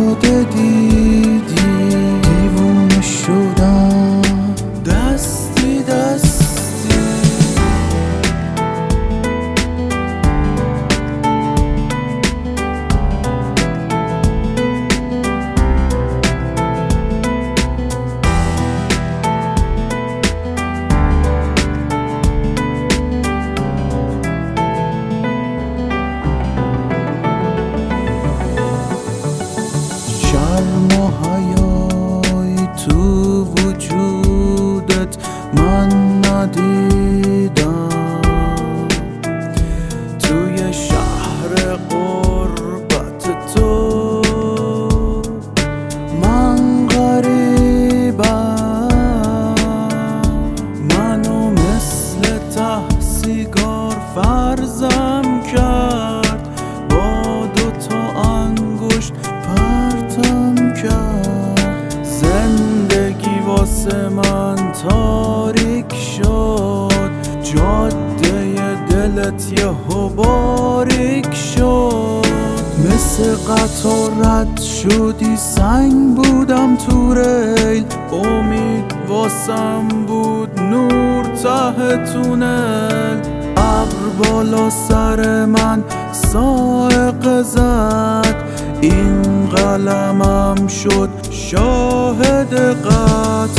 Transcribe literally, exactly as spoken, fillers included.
افتاده دیدی دیوونه شدم دستی دستی. شرم و حیایی تو وجودت من ندیدم، توی شهر غربت تو من غریبم. منو مثل ته سیگار فرضم کرد، با دوتا انگشت پرتم کرد. زندگی واسه من تاریک شد، جاده دلت یهو باریک شد. مثل قطار رد شدی، سنگ بودم تو ریل، امید واسم بود نور ته تونل. ابر بالا سر من صاعقه زد، این قلمم شد شاهد قتل.